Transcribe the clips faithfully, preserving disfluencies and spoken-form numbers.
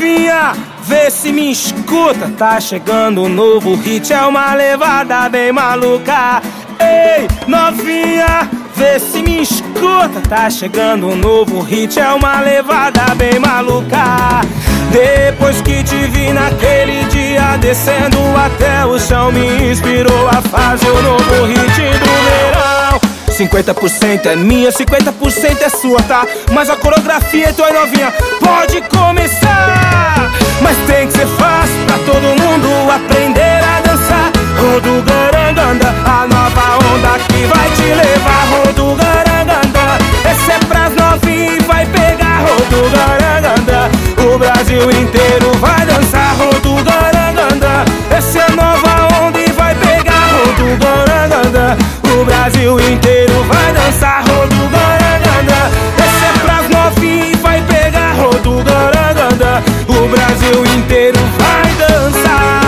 novinha, vê se me escuta. Tá chegando um novo hit, é uma levada bem maluca. Ei, novinha, vê se me escuta. Tá chegando um novo hit, é uma levada bem maluca. Depois que te vi naquele dia descendo até o chão, me inspirou a fazer o novo hit do verão. Cinquenta por cento é minha, cinquenta por cento é sua, tá? Mas a coreografia é tua, novinha, pode começar. Mas tem que ser fácil pra todo mundo aprender a dançar. Rodo garanganda, a nova onda que vai te levar. Rodo garanganda, esse é pras novinhas e vai pegar. Rodo garanganda, o Brasil inteiro vai dançar. Rodo garanganda, essa é a nova onda e vai pegar. Rodo garanganda, o Brasil inteiro vai dançar. Rodo garanganda, esse é pras novinhas e vai pegar. Rodo garanganda, o Brasil inteiro vai dançar.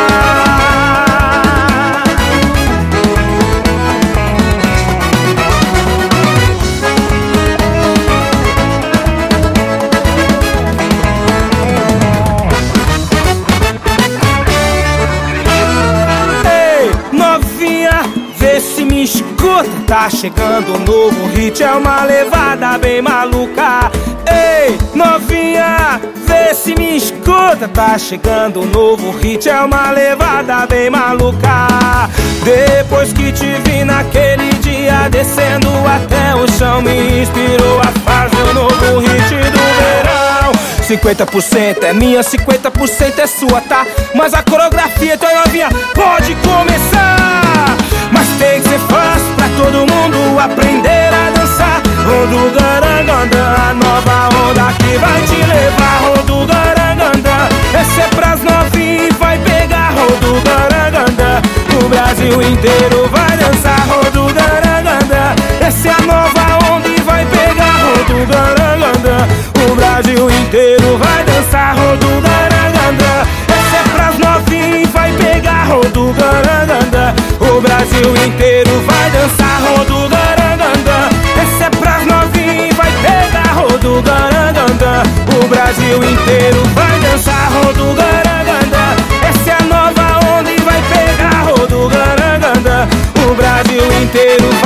Vê se me escuta, tá chegando um novo hit, é uma levada bem maluca. Ei, novinha, vê se me escuta, tá chegando um novo hit, é uma levada bem maluca. Depois que te vi naquele dia descendo até o chão, me inspirou a fazer o novo hit do verão. Cinquenta por cento é minha, cinquenta por cento é sua, tá? Mas a coreografia é tua, novinha, pode começar. Mas tem que ser fácil pra todo mundo aprender a dançar. Rodo garanganda, a nova onda que vai te levar. Rodo garanganda, esse é pras novinhas e vai pegar. Rodo garanganda, o Brasil inteiro vai dançar. Rodo garanganda, essa é a nova onda e vai pegar. Rodo garanganda, o Brasil inteiro vai dançar. Rodo garanganda, essa é pras novinhas e vai pegar. Rodo garanganda, o Brasil inteiro vai dançar. Rodo garanganda, esse é pras novinhas e vai pegar. Rodo garanganda, o Brasil inteiro vai dançar. Rodo garanganda, essa é a nova onda e vai pegar. Rodo garanganda, o Brasil inteiro